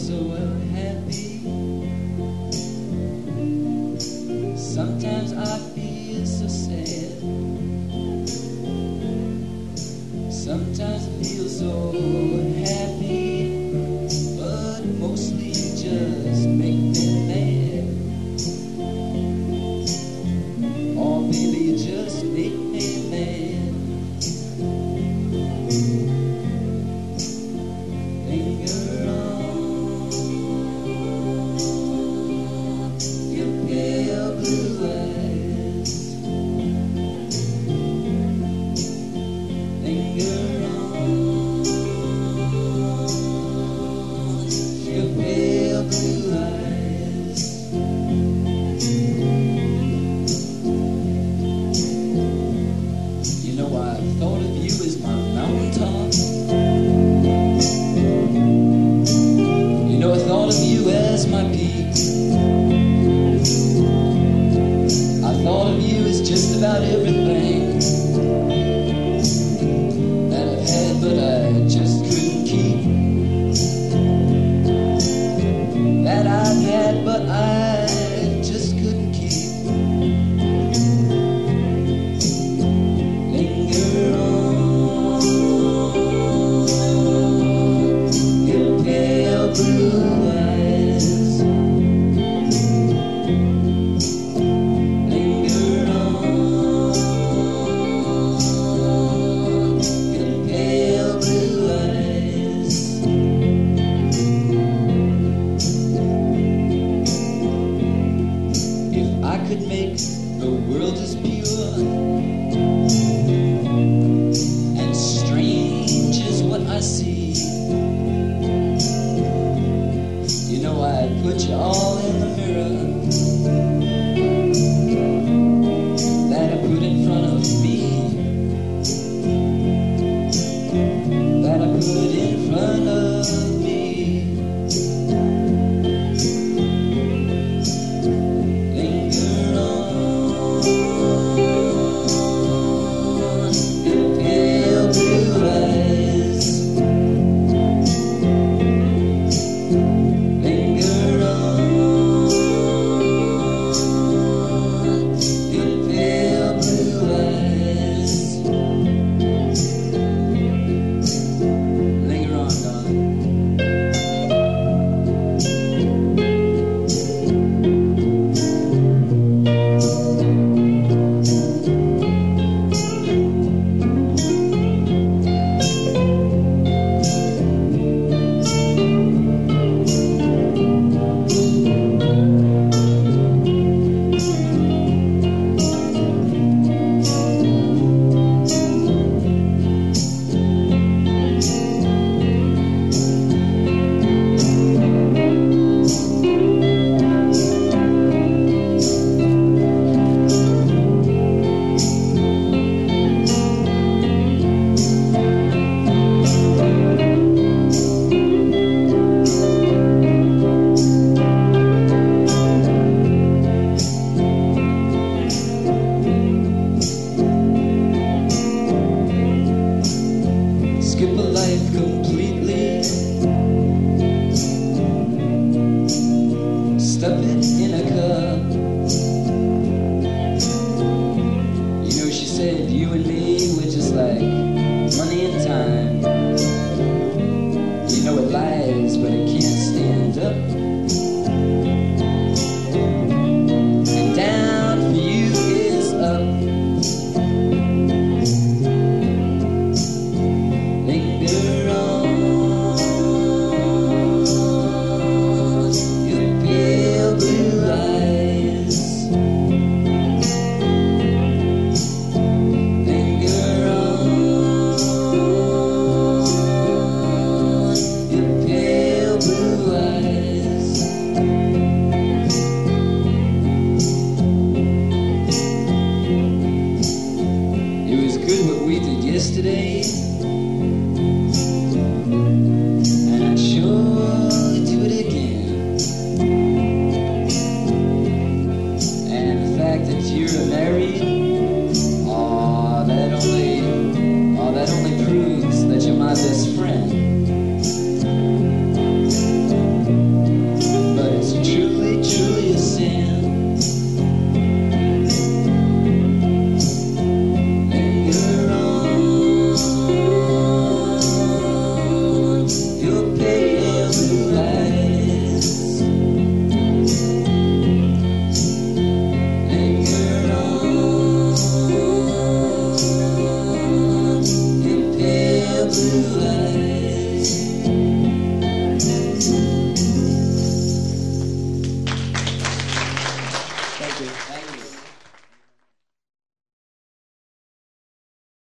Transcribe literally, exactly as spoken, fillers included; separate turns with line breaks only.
so happy. Sometimes I feel so sad. Sometimes I feel so happy, but mostly you just make me mad. Oh baby, you just make me mad. Linger on your pale blue eyes. Linger on your pale blue eyes. You know, I thought of you as my mountaintop. You know, I thought of you as my peak. I thought of you as just about everything that I've had, but I just couldn't keep. That I've had, but I just couldn't keep. Linger on your pale blue eyes. Linger on your pale blue eyes. If I could make the world as pure and strange as what I see, you know, I'd put you all in the mirror that I put in front of me, that I put in front of me. Linger on your pale blue eyes. Linger on your pale blue eyes. Linger on, darling. Skip a life completely, stuff it in a cup. You know, she said you and me were just like money and time. You know it lies, but it can't stand up. And down for you is up. Linger on your pale blue eyes. Linger on your pale blue eyes.